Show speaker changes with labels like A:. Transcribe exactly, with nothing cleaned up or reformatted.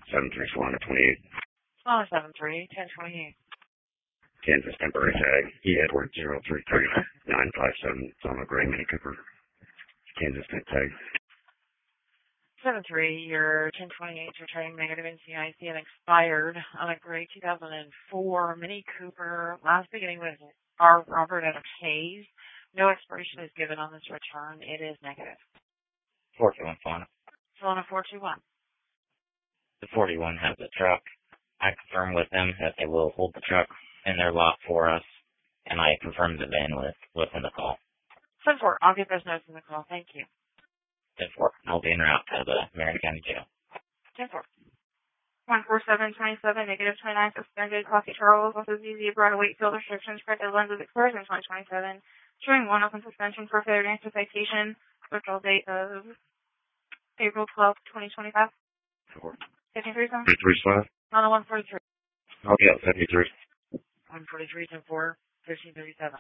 A: seven three Solana twenty-eight.
B: Solana seven three, ten twenty-eight.
A: Kansas temporary tag, E. Edward zero three three nine five seven, Solana Gray Mini Cooper. Kansas temp tag.
B: seven three, your ten twenty-eight returning negative N C I C and expired on a Gray two thousand four Mini Cooper. Last beginning with R. Robert Adam Hayes. No expiration is given on this return. It is negative.
C: four two one Solana.
B: Solana four two one.
C: The forty-one has the truck. I confirmed with them that they will hold the truck in their lot for us, and I confirmed the bandwidth within the call.
B: ten four, I'll get those notes in the call. Thank you.
C: ten four, I'll be en route to the Marion County Jail.
B: ten four. one four seven twenty-seven, negative twenty-nine, suspended Coffee Charles, also Z Z, broad weight field restrictions, corrected lenses expires in twenty twenty-seven, showing one open suspension for failure to answer citation, virtual date of April twelfth, twenty twenty-five.
A: Four.
B: fifty-three, sir?
A: three five.
B: On the one forty-three.
A: Okay, seventy-three.
B: one forty-three, ten four, thirteen thirty-seven.